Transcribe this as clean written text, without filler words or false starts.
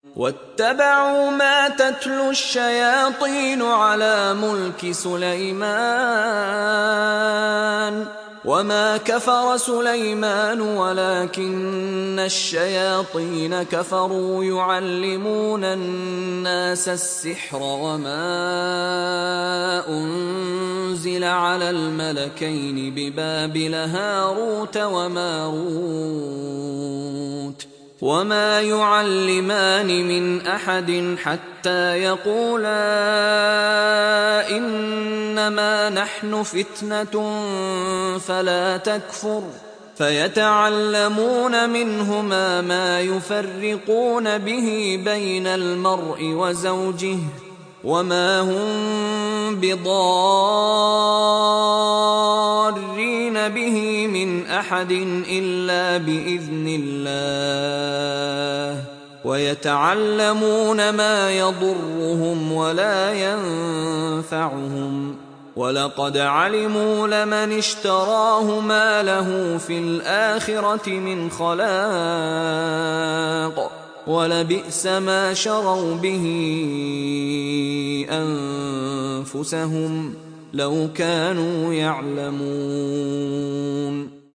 واتبعوا ما تتلو الشياطين على ملك سليمان وما كفر سليمان ولكن الشياطين كفروا يعلمون الناس السحر وما أنزل على الملكين ببابل هاروت وماروت وما يعلمان من أحد حتى يقولا إنما نحن فتنة فلا تكفر فيتعلمون منهما ما يفرقون به بين المرء وزوجه وما هم بضارين به من أحد إلا بإذن الله ويتعلمون ما يضرهم ولا ينفعهم ولقد علموا لمن اشتراه ما له في الآخرة من خلاق ولبئس ما شروا به أنفسهم لو كانوا يعلمون